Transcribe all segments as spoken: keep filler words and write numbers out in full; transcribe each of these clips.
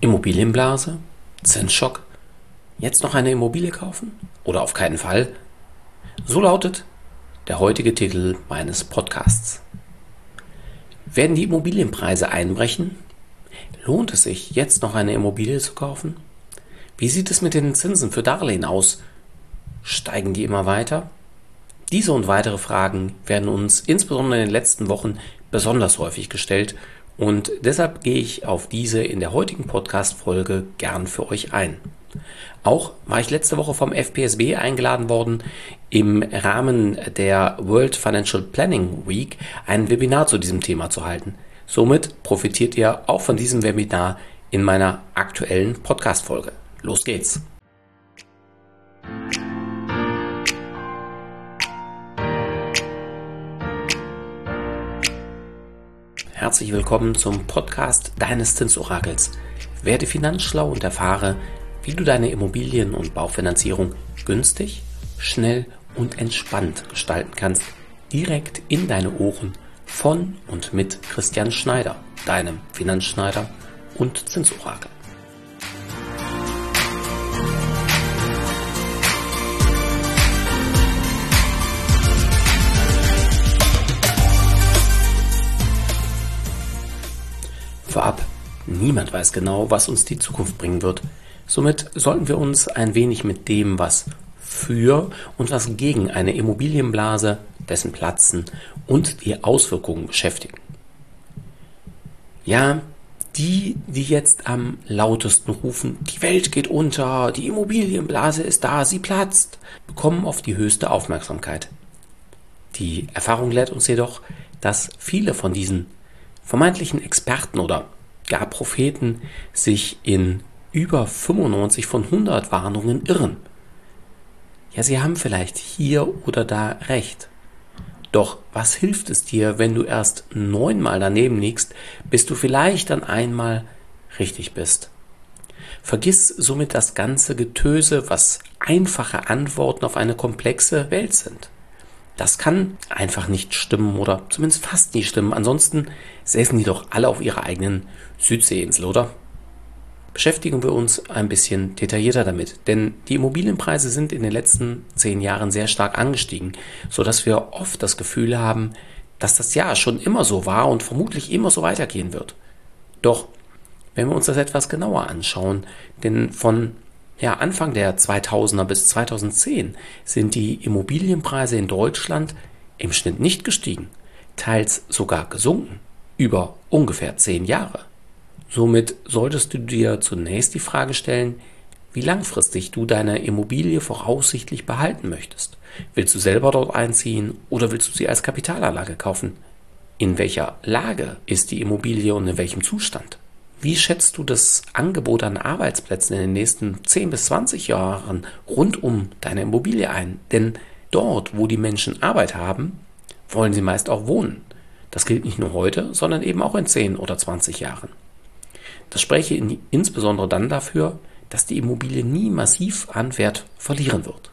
Immobilienblase? Zinsschock? Jetzt noch eine Immobilie kaufen? Oder auf keinen Fall? So lautet der heutige Titel meines Podcasts. Werden die Immobilienpreise einbrechen? Lohnt es sich, jetzt noch eine Immobilie zu kaufen? Wie sieht es mit den Zinsen für Darlehen aus? Steigen die immer weiter? Diese und weitere Fragen werden uns insbesondere in den letzten Wochen besonders häufig gestellt und deshalb gehe ich auf diese in der heutigen Podcast-Folge gern für euch ein. Auch war ich letzte Woche vom F P S B eingeladen worden, im Rahmen der World Financial Planning Week ein Webinar zu diesem Thema zu halten. Somit profitiert ihr auch von diesem Webinar in meiner aktuellen Podcast-Folge. Los geht's! Herzlich willkommen zum Podcast deines Zinsorakels. Werde finanzschlau und erfahre, wie du deine Immobilien- und Baufinanzierung günstig, schnell und entspannt gestalten kannst, direkt in deine Ohren von und mit Christian Schneider, deinem Finanzschneider und Zinsorakel. Vorab, niemand weiß genau, was uns die Zukunft bringen wird. Somit sollten wir uns ein wenig mit dem, was für und was gegen eine Immobilienblase, dessen Platzen und die Auswirkungen beschäftigen. Ja, die, die jetzt am lautesten rufen, die Welt geht unter, die Immobilienblase ist da, sie platzt, bekommen oft die höchste Aufmerksamkeit. Die Erfahrung lehrt uns jedoch, dass viele von diesen vermeintlichen Experten oder gar Propheten sich in über fünfundneunzig von hundert Warnungen irren. Ja, sie haben vielleicht hier oder da recht. Doch was hilft es dir, wenn du erst neunmal daneben liegst, bis du vielleicht dann einmal richtig bist? Vergiss somit das ganze Getöse, was einfache Antworten auf eine komplexe Welt sind. Das kann einfach nicht stimmen oder zumindest fast nie stimmen. Ansonsten säßen die doch alle auf ihrer eigenen Südseeinsel, oder? Beschäftigen wir uns ein bisschen detaillierter damit, denn die Immobilienpreise sind in den letzten zehn Jahren sehr stark angestiegen, sodass wir oft das Gefühl haben, dass das ja schon immer so war und vermutlich immer so weitergehen wird. Doch, wenn wir uns das etwas genauer anschauen, denn von ja, Anfang der zweitausender bis zweitausendzehn sind die Immobilienpreise in Deutschland im Schnitt nicht gestiegen, teils sogar gesunken, über ungefähr zehn Jahre. Somit solltest du dir zunächst die Frage stellen, wie langfristig du deine Immobilie voraussichtlich behalten möchtest. Willst du selber dort einziehen oder willst du sie als Kapitalanlage kaufen? In welcher Lage ist die Immobilie und in welchem Zustand? Wie schätzt du das Angebot an Arbeitsplätzen in den nächsten zehn bis zwanzig Jahren rund um deine Immobilie ein? Denn dort, wo die Menschen Arbeit haben, wollen sie meist auch wohnen. Das gilt nicht nur heute, sondern eben auch in zehn oder zwanzig Jahren. Das spreche in, insbesondere dann dafür, dass die Immobilie nie massiv an Wert verlieren wird.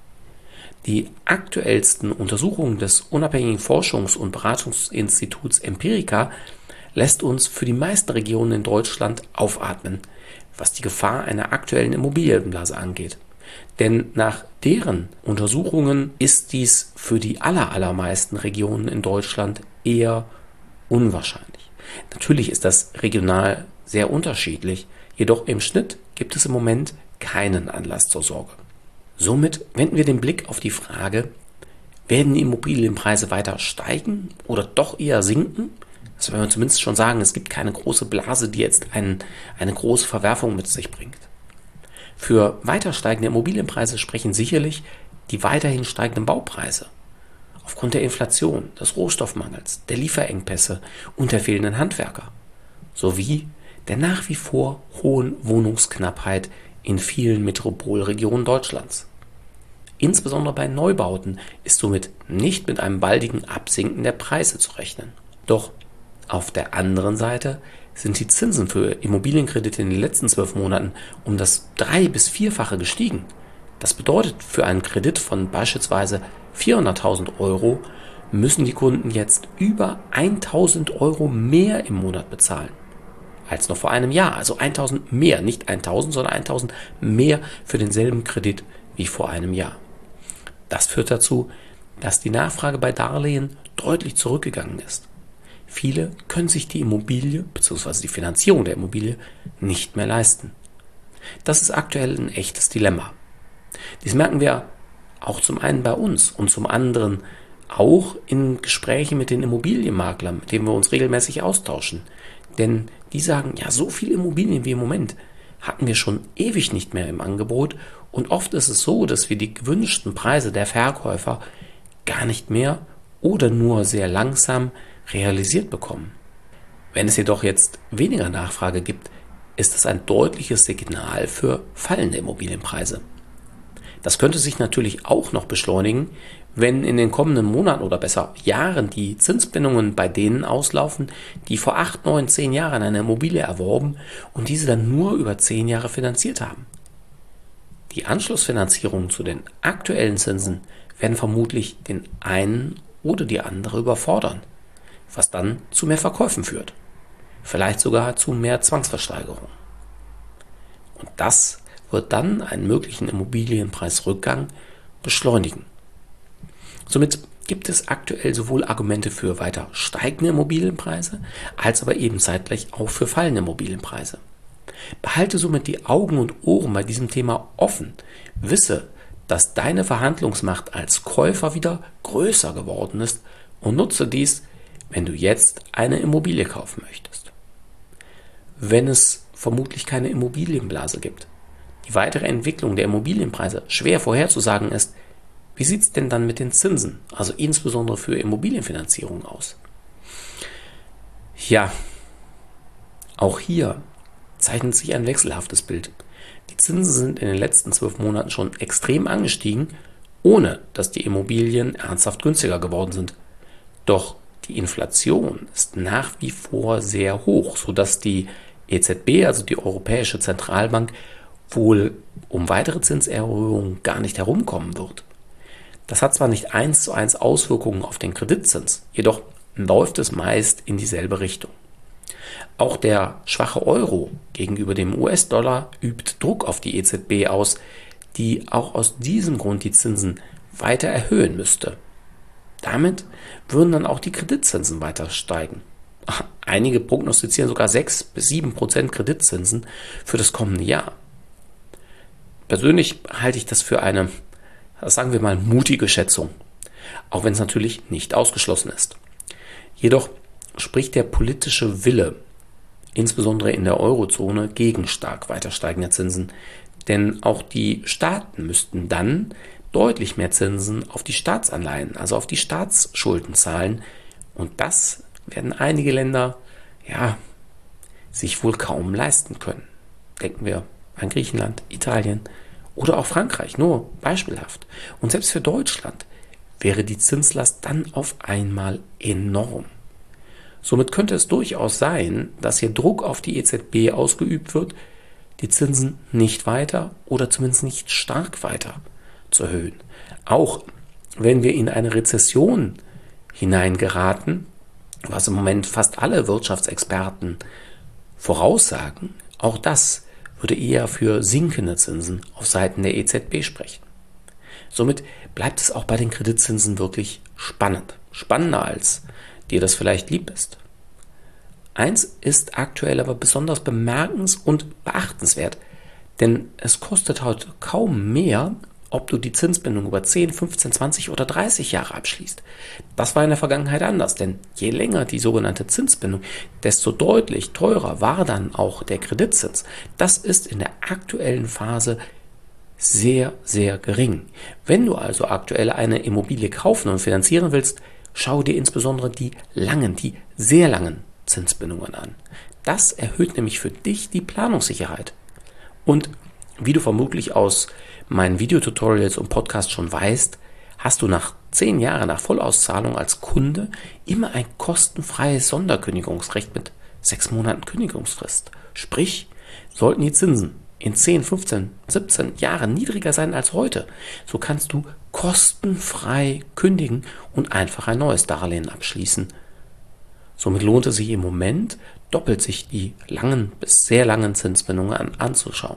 Die aktuellsten Untersuchungen des unabhängigen Forschungs- und Beratungsinstituts Empirica lässt uns für die meisten Regionen in Deutschland aufatmen, was die Gefahr einer aktuellen Immobilienblase angeht. Denn nach deren Untersuchungen ist dies für die aller, allermeisten Regionen in Deutschland eher unwahrscheinlich. Natürlich ist das regional sehr unterschiedlich, jedoch im Schnitt gibt es im Moment keinen Anlass zur Sorge. Somit wenden wir den Blick auf die Frage, werden die Immobilienpreise weiter steigen oder doch eher sinken? Das werden wir zumindest schon sagen, es gibt keine große Blase, die jetzt ein, eine große Verwerfung mit sich bringt. Für weiter steigende Immobilienpreise sprechen sicherlich die weiterhin steigenden Baupreise. Aufgrund der Inflation, des Rohstoffmangels, der Lieferengpässe und der fehlenden Handwerker. Sowie der nach wie vor hohen Wohnungsknappheit in vielen Metropolregionen Deutschlands. Insbesondere bei Neubauten ist somit nicht mit einem baldigen Absinken der Preise zu rechnen. Doch auf der anderen Seite sind die Zinsen für Immobilienkredite in den letzten zwölf Monaten um das drei- bis vierfache gestiegen. Das bedeutet, für einen Kredit von beispielsweise vierhunderttausend Euro müssen die Kunden jetzt über tausend Euro mehr im Monat bezahlen. als noch vor einem Jahr. Also tausend mehr, nicht tausend, sondern tausend mehr für denselben Kredit wie vor einem Jahr. Das führt dazu, dass die Nachfrage bei Darlehen deutlich zurückgegangen ist. Viele können sich die Immobilie bzw. die Finanzierung der Immobilie nicht mehr leisten. Das ist aktuell ein echtes Dilemma. Dies merken wir auch zum einen bei uns und zum anderen auch in Gesprächen mit den Immobilienmaklern, mit denen wir uns regelmäßig austauschen. Denn die sagen, ja, so viele Immobilien wie im Moment hatten wir schon ewig nicht mehr im Angebot. Und oft ist es so, dass wir die gewünschten Preise der Verkäufer gar nicht mehr oder nur sehr langsam realisiert bekommen. Wenn es jedoch jetzt weniger Nachfrage gibt, ist das ein deutliches Signal für fallende Immobilienpreise. Das könnte sich natürlich auch noch beschleunigen, wenn in den kommenden Monaten oder besser Jahren die Zinsbindungen bei denen auslaufen, die vor acht, neun, zehn Jahren eine Immobilie erworben und diese dann nur über zehn Jahre finanziert haben. Die Anschlussfinanzierungen zu den aktuellen Zinsen werden vermutlich den einen oder die andere überfordern, was dann zu mehr Verkäufen führt. Vielleicht sogar zu mehr Zwangsversteigerung. Und das wird dann einen möglichen Immobilienpreisrückgang beschleunigen. Somit gibt es aktuell sowohl Argumente für weiter steigende Immobilienpreise, als aber eben zeitgleich auch für fallende Immobilienpreise. Behalte somit die Augen und Ohren bei diesem Thema offen. Wisse, dass deine Verhandlungsmacht als Käufer wieder größer geworden ist und nutze dies, wenn du jetzt eine Immobilie kaufen möchtest. Wenn es vermutlich keine Immobilienblase gibt, die weitere Entwicklung der Immobilienpreise schwer vorherzusagen ist, wie sieht es denn dann mit den Zinsen, also insbesondere für Immobilienfinanzierung aus? Ja, auch hier zeichnet sich ein wechselhaftes Bild. Die Zinsen sind in den letzten zwölf Monaten schon extrem angestiegen, ohne dass die Immobilien ernsthaft günstiger geworden sind. Doch die Inflation ist nach wie vor sehr hoch, sodass die E Z B, also die Europäische Zentralbank, wohl um weitere Zinserhöhungen gar nicht herumkommen wird. Das hat zwar nicht eins zu eins Auswirkungen auf den Kreditzins, jedoch läuft es meist in dieselbe Richtung. Auch der schwache Euro gegenüber dem U S-Dollar übt Druck auf die E Z B aus, die auch aus diesem Grund die Zinsen weiter erhöhen müsste. Damit würden dann auch die Kreditzinsen weiter steigen. Einige prognostizieren sogar sechs bis sieben Prozent Kreditzinsen für das kommende Jahr. Persönlich halte ich das für eine, sagen wir mal, mutige Schätzung, auch wenn es natürlich nicht ausgeschlossen ist. Jedoch spricht der politische Wille, insbesondere in der Eurozone, gegen stark weiter steigende Zinsen, denn auch die Staaten müssten dann deutlich mehr Zinsen auf die Staatsanleihen, also auf die Staatsschulden zahlen, und das werden einige Länder ja sich wohl kaum leisten können. Denken wir an Griechenland, Italien oder auch Frankreich, nur beispielhaft. Und selbst für Deutschland wäre die Zinslast dann auf einmal enorm. Somit könnte es durchaus sein, dass hier Druck auf die E Z B ausgeübt wird, die Zinsen nicht weiter oder zumindest nicht stark weiter zu erhöhen. Auch wenn wir in eine Rezession hineingeraten, was im Moment fast alle Wirtschaftsexperten voraussagen, auch das würde eher für sinkende Zinsen auf Seiten der E Z B sprechen. Somit bleibt es auch bei den Kreditzinsen wirklich spannend. Spannender, als dir das vielleicht lieb ist. Eins ist aktuell aber besonders bemerkens- und beachtenswert, denn es kostet heute kaum mehr, ob du die Zinsbindung über zehn, fünfzehn, zwanzig oder dreißig Jahre abschließt. Das war in der Vergangenheit anders, denn je länger die sogenannte Zinsbindung, desto deutlich teurer war dann auch der Kreditzins. Das ist in der aktuellen Phase sehr, sehr gering. Wenn du also aktuell eine Immobilie kaufen und finanzieren willst, schau dir insbesondere die langen, die sehr langen Zinsbindungen an. Das erhöht nämlich für dich die Planungssicherheit. Und wie du vermutlich aus meinen Videotutorials und Podcasts schon weißt, hast du nach zehn Jahren nach Vollauszahlung als Kunde immer ein kostenfreies Sonderkündigungsrecht mit sechs Monaten Kündigungsfrist. Sprich, sollten die Zinsen in zehn, fünfzehn, siebzehn Jahren niedriger sein als heute, so kannst du kostenfrei kündigen und einfach ein neues Darlehen abschließen. Somit lohnt es sich im Moment, doppelt sich die langen bis sehr langen Zinsbindungen an, anzuschauen.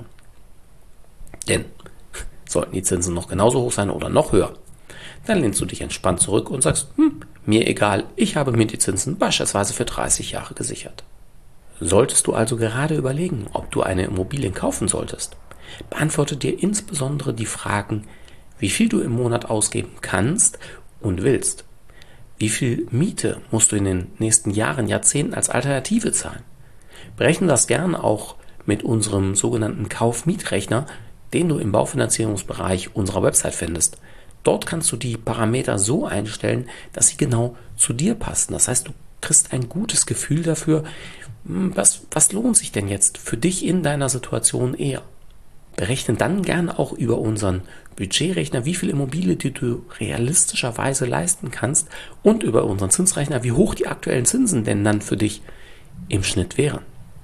Denn sollten die Zinsen noch genauso hoch sein oder noch höher, dann lehnst du dich entspannt zurück und sagst, hm, mir egal, ich habe mir die Zinsen beispielsweise für dreißig Jahre gesichert. Solltest du also gerade überlegen, ob du eine Immobilie kaufen solltest, beantworte dir insbesondere die Fragen, wie viel du im Monat ausgeben kannst und willst. Wie viel Miete musst du in den nächsten Jahren, Jahrzehnten als Alternative zahlen? Berechne das gern auch mit unserem sogenannten Kauf-Miet-Rechner, den du im Baufinanzierungsbereich unserer Website findest. Dort kannst du die Parameter so einstellen, dass sie genau zu dir passen. Das heißt, du kriegst ein gutes Gefühl dafür, was, was lohnt sich denn jetzt für dich in deiner Situation eher. Berechne dann gerne auch über unseren Budgetrechner, wie viel Immobilie die du realistischerweise leisten kannst und über unseren Zinsrechner, wie hoch die aktuellen Zinsen denn dann für dich im Schnitt wären.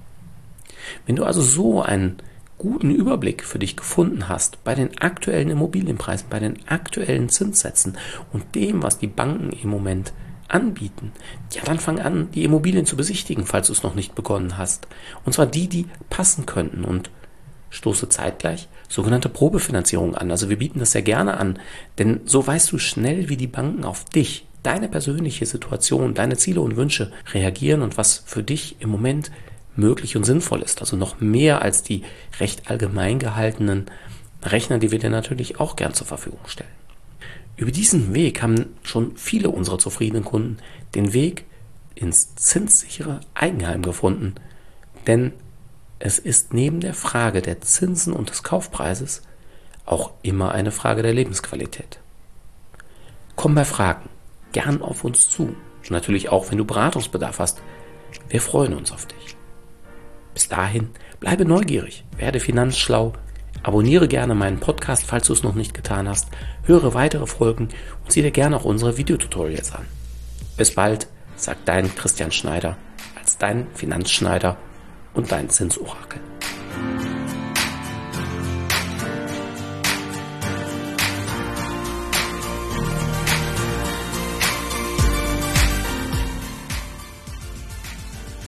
Wenn du also so einen guten Überblick für dich gefunden hast bei den aktuellen Immobilienpreisen, bei den aktuellen Zinssätzen und dem, was die Banken im Moment anbieten, ja, dann fang an, die Immobilien zu besichtigen, falls du es noch nicht begonnen hast. Und zwar die, die passen könnten, und stoße zeitgleich sogenannte Probefinanzierung an. Also wir bieten das sehr gerne an, denn so weißt du schnell, wie die Banken auf dich, deine persönliche Situation, deine Ziele und Wünsche reagieren und was für dich im Moment möglich und sinnvoll ist. Also noch mehr als die recht allgemein gehaltenen Rechner, die wir dir natürlich auch gern zur Verfügung stellen. Über diesen Weg haben schon viele unserer zufriedenen Kunden den Weg ins zinssichere Eigenheim gefunden, denn es ist neben der Frage der Zinsen und des Kaufpreises auch immer eine Frage der Lebensqualität. Komm bei Fragen gern auf uns zu. Und natürlich auch, wenn du Beratungsbedarf hast. Wir freuen uns auf dich. Bis dahin, bleibe neugierig, werde finanzschlau, abonniere gerne meinen Podcast, falls du es noch nicht getan hast, höre weitere Folgen und sieh dir gerne auch unsere Videotutorials an. Bis bald, sagt dein Christian Schneider als dein Finanzschneider und dein Zinsorakel.